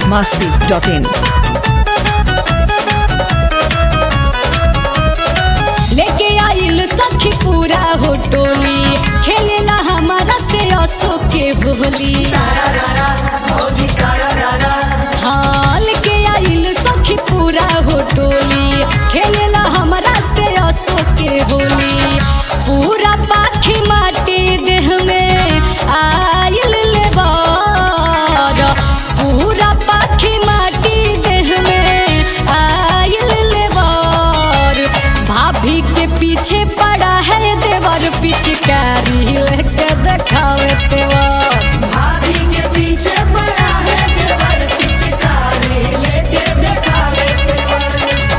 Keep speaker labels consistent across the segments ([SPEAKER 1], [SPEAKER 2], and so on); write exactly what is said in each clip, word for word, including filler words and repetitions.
[SPEAKER 1] masti dot in.
[SPEAKER 2] लेके आइल सखी पूरा हो टोली खेलेला हमारा से असो के होली। हाँ लेके आइल सखी पूरा हो टोली खेलेला हमारा से असो के होली। पूरा पाखी माटी देह में आइल लेबार, पूरा पाखी माटी देह में आइल लेबार। भाभी के पीछे पड़ा है देवर पिचकारी लेके देखावे तेवर।
[SPEAKER 3] भाभी के पीछे पड़ा है देवर पिचकारी लेके देखावे तेवर।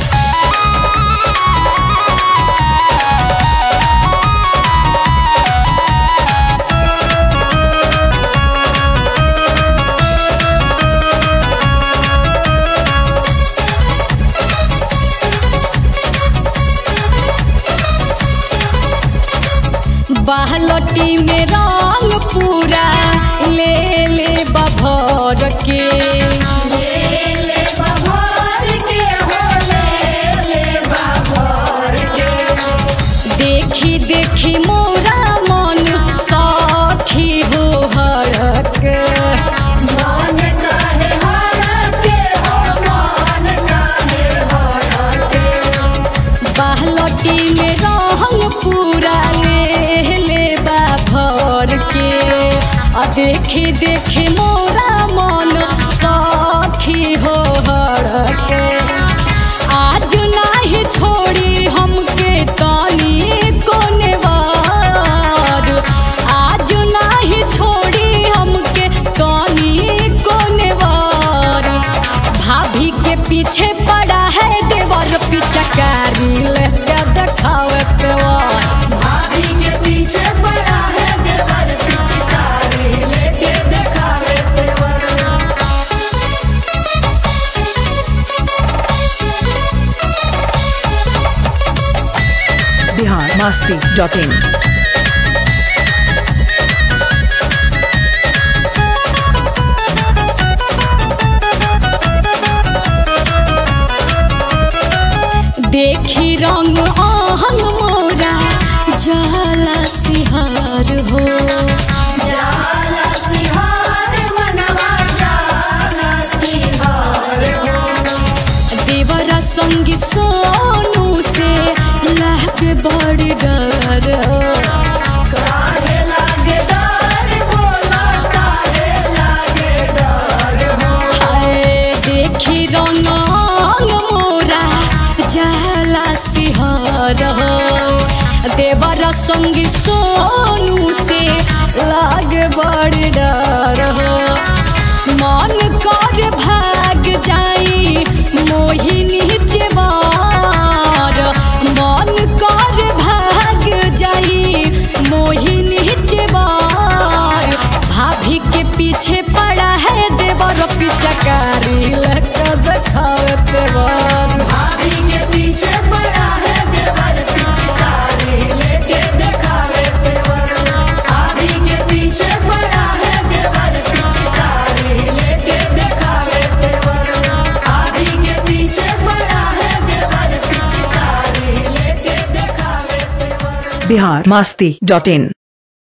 [SPEAKER 2] बालटी में रंग पूरा ले ले बभर के,
[SPEAKER 3] ले ले बभर के हो ले ले बभर के।
[SPEAKER 2] देखी देखी मोरा मन सखी हो हरक।
[SPEAKER 3] मन काहे हरके हो मन काहे हरके।
[SPEAKER 2] बालटी में रंग पूरा ले ले भर के, आ देखी देखी मोरा मन सखी हो हरके। आज नाही छोड़ी हमके तनी कोने वार, आज नाही छोड़ी हमके तनी कोने वार। भाभी के पीछे पड़ा है देवर पिचकारी लेके देखावे तेवर।
[SPEAKER 3] भाभी के पीछे पड़ा है देवर पिचकारी लेके देखावे तेवर।
[SPEAKER 1] Bihar masti dot in.
[SPEAKER 2] देखी रंग आहंग मोरा जाला सिहार हो।
[SPEAKER 3] जाला सिहार मनवा जाला सिहार हो।
[SPEAKER 2] देवरा संगी सोनू से लाग बड़ी डर हो।
[SPEAKER 3] काहे लागे डर बोला काहे लागे डर हो।
[SPEAKER 2] हाय देखी रंग आहंग मोरा जाला सिहार हो। देवरा संगी सोनू से लाग बड़ी डर हो। मन कर भाग जाई मोहिनी चेवार, मन कर भाग जाई मोहिनी चेवार। भाभी के पीछे पड़ा है देवर पिचकारी लेके देखावे तेवर।
[SPEAKER 3] भाभी के पीछे पड़ा है देवर पिचकारी लेके देखावे तेवर। भाभी के पीछे पड़ा है देवर पिचकारी लेके देखावे तेवर। भाभी के पीछे पड़ा है देवर पिचकारी लेके देखावे तेवर।
[SPEAKER 1] Bihar masti dot in.